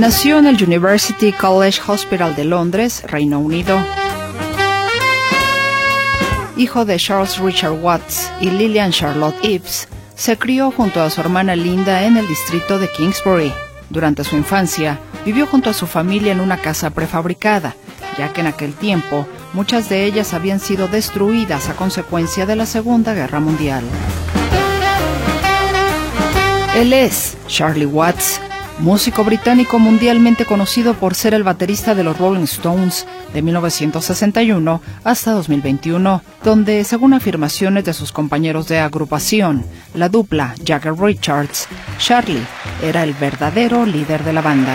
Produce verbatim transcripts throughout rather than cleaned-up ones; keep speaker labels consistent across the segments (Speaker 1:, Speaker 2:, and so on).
Speaker 1: Nació en el University College Hospital de Londres, Reino Unido. Hijo de Charles Richard Watts y Lillian Charlotte Eves, se crió junto a su hermana Linda en el distrito de Kingsbury. Durante su infancia, vivió junto a su familia en una casa prefabricada, ya que en aquel tiempo muchas de ellas habían sido destruidas a consecuencia de la Segunda Guerra Mundial. Él es Charlie Watts, músico británico mundialmente conocido por ser el baterista de los Rolling Stones de mil novecientos sesenta y uno hasta dos mil veintiuno, donde, según afirmaciones de sus compañeros de agrupación, la dupla Jagger Richards, Charlie era el verdadero líder de la banda.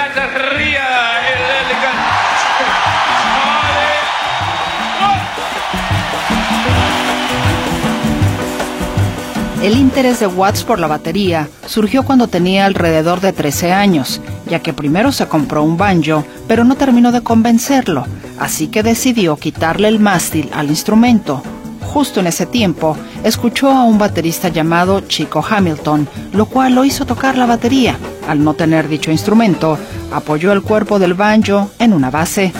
Speaker 1: El interés de Watts por la batería surgió cuando tenía alrededor de trece años, ya que primero se compró un banjo, pero no terminó de convencerlo, así que decidió quitarle el mástil al instrumento. Justo en ese tiempo, escuchó a un baterista llamado Chico Hamilton, lo cual lo hizo tocar la batería. Al no tener dicho instrumento, apoyó el cuerpo del banjo en una base.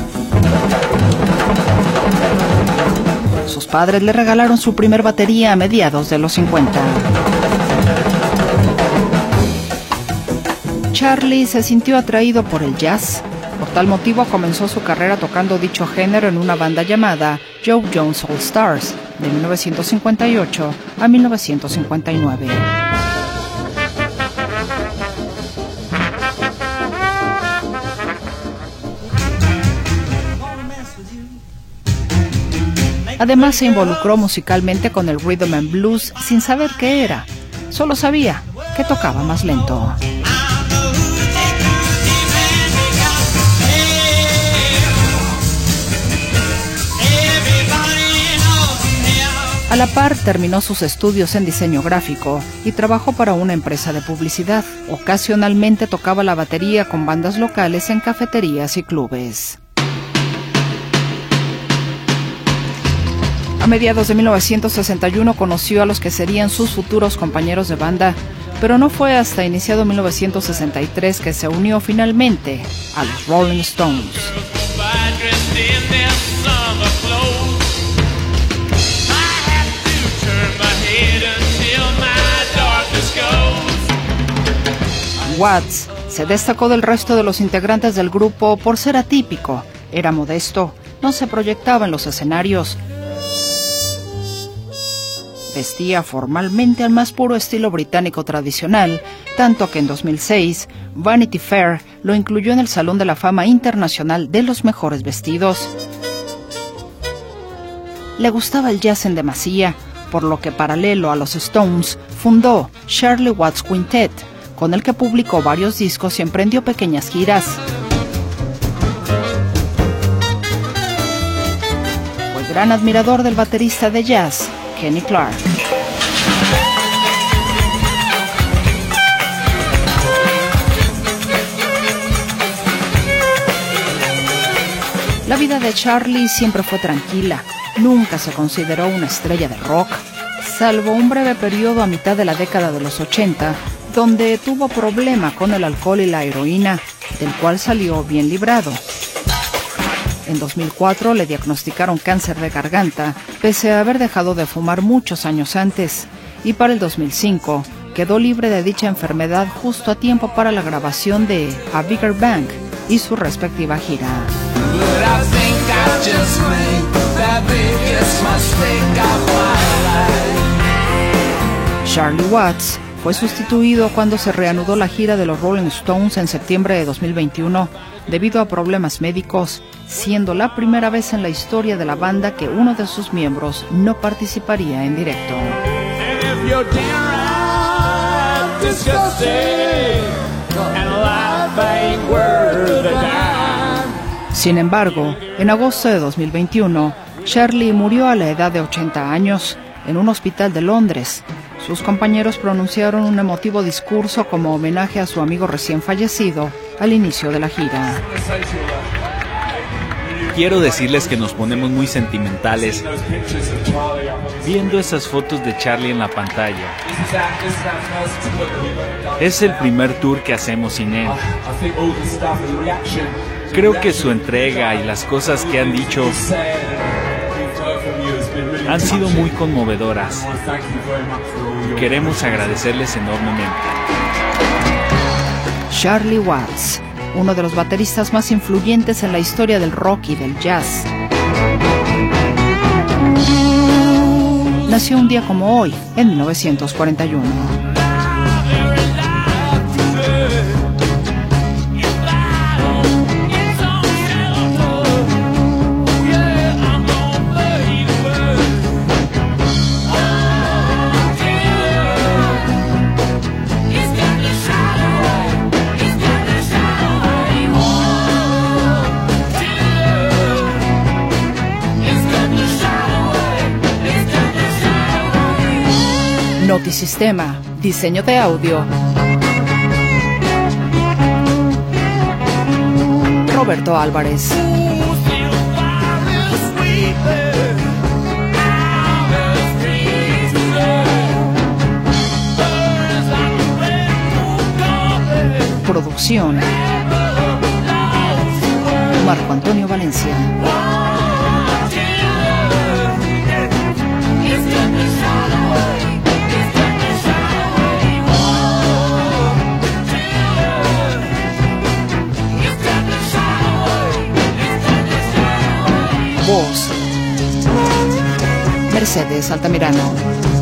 Speaker 1: Sus padres le regalaron su primer batería a mediados de los cincuenta. Charlie se sintió atraído por el jazz. Por tal motivo comenzó su carrera tocando dicho género en una banda llamada Joe Jones All Stars, de mil novecientos cincuenta y ocho a mil novecientos cincuenta y nueve. Además se involucró musicalmente con el rhythm and blues sin saber qué era, solo sabía que tocaba más lento. A la par terminó sus estudios en diseño gráfico y trabajó para una empresa de publicidad. Ocasionalmente tocaba la batería con bandas locales en cafeterías y clubes. A mediados de mil novecientos sesenta y uno conoció a los que serían sus futuros compañeros de banda, pero no fue hasta iniciado mil novecientos sesenta y tres que se unió finalmente a los Rolling Stones. Watts se destacó del resto de los integrantes del grupo por ser atípico, era modesto, no se proyectaba en los escenarios, vestía formalmente al más puro estilo británico tradicional, tanto que en dos mil seis, Vanity Fair lo incluyó en el Salón de la Fama Internacional de los Mejores Vestidos. Le gustaba el jazz en demasía, por lo que paralelo a los Stones, fundó Charlie Watts Quintet, con el que publicó varios discos y emprendió pequeñas giras. Fue gran admirador del baterista de jazz, Kenny Clarke. La vida de Charlie siempre fue tranquila, nunca se consideró una estrella de rock, salvo un breve periodo a mitad de la década de los ochenta, donde tuvo problema con el alcohol y la heroína, del cual salió bien librado. En dos mil cuatro le diagnosticaron cáncer de garganta, pese a haber dejado de fumar muchos años antes, y para el dos mil cinco quedó libre de dicha enfermedad justo a tiempo para la grabación de A Bigger Bang y su respectiva gira. Charlie Watts fue sustituido cuando se reanudó la gira de los Rolling Stones en septiembre de dos mil veintiuno debido a problemas médicos, siendo la primera vez en la historia de la banda que uno de sus miembros no participaría en directo. Sin embargo, en agosto de dos mil veintiuno, Charlie murió a la edad de ochenta años en un hospital de Londres. Sus compañeros pronunciaron un emotivo discurso como homenaje a su amigo recién fallecido al inicio de la gira.
Speaker 2: Quiero decirles que nos ponemos muy sentimentales viendo esas fotos de Charlie en la pantalla. Es el primer tour que hacemos sin él. Creo que su entrega y las cosas que han dicho han sido muy conmovedoras. Queremos agradecerles enormemente.
Speaker 1: Charlie Watts, uno de los bateristas más influyentes en la historia del rock y del jazz. Nació un día como hoy, en mil novecientos cuarenta y uno. Notisistema, diseño de audio. Roberto Álvarez. Producción: Marco Antonio Valencia. Voz: Mercedes Altamirano.